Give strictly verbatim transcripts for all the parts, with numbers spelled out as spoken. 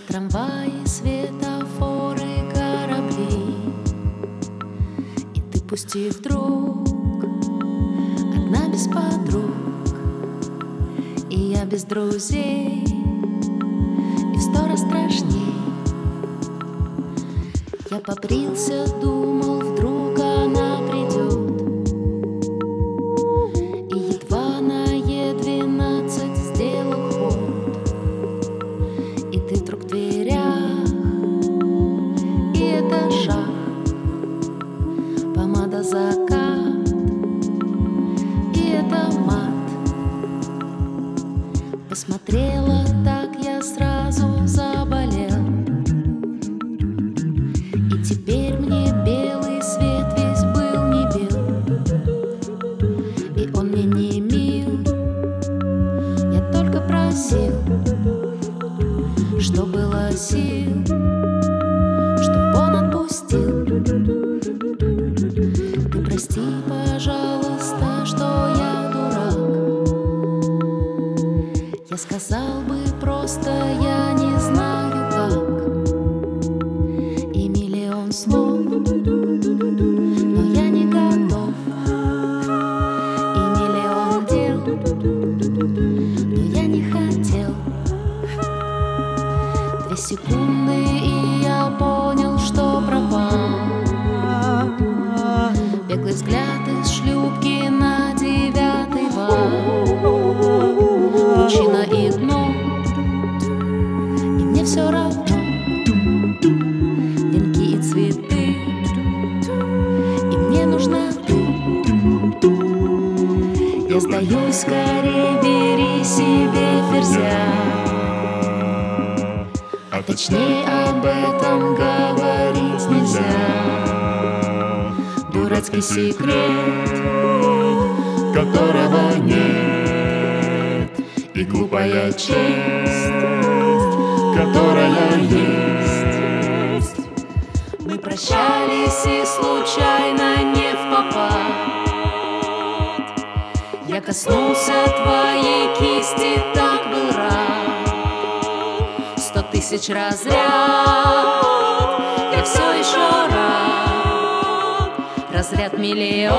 Трамваи, светофоры, корабли. И ты пусти вдруг одна без подруг, и я без друзей, и в сто раз страшней. Я побрился, думал, вдруг она придет, и едва на Е двенадцать сделал ход, и ты вдруг в дверях, и это шаг, помада закат, и это мат. Посмотрела так, я сразу заболел, и теперь мне белый свет весь был не бел, и он мне не мил. Я только просил, что было сил, чтоб он отпустил. Ты прости, пожалуйста, что я дурак. Я сказал бы просто, я не знаю как, и миллион слов, но я не готов, и миллион дел, но я не хотел. Две секунды, и я понял, что пропал. Беглый взгляд из шлюпки на девятый вал, пучина и дно, и мне все равно. Венки и цветы, и мне нужна ты. Я сдаюсь, скорее бери себе ферзя, а точнее об этом говорить нельзя. Дурацкий секрет, которого нет, и глупая честь, которая есть. Мы прощались и случайно не впопад. Я коснулся твоей кисти, так был рад. Сто тысяч разряд, я все еще рад. Разряд миллион,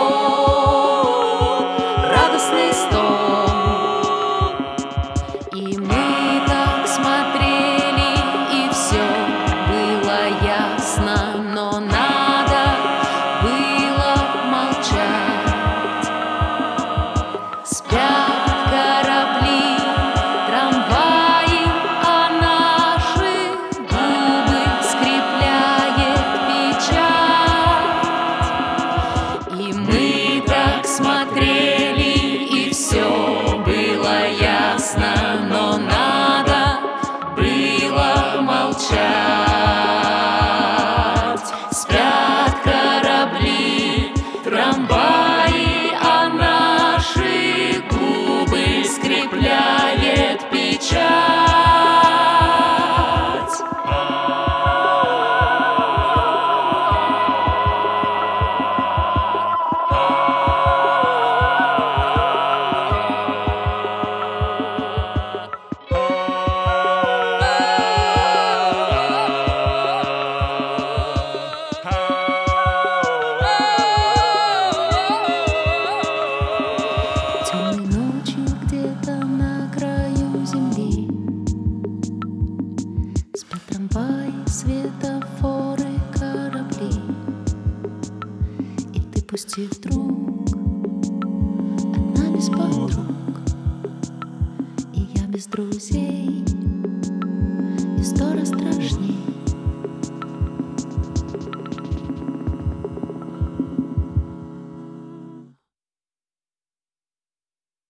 радостный стон. И мы так смотрели, и все было ясно, но надо было молчать. Спят корабли, трамваи, а наши губы скрепляет печать. И мы так смотрели, и все было ясно, но надо было молчать. Спят корабли, трамваи, а наши губы скрепляет печать. Темной ночью где-то на краю земли спят трамваи, светофоры, корабли. И ты пусти вдруг одна без подруг, и я без друзей, и сто раз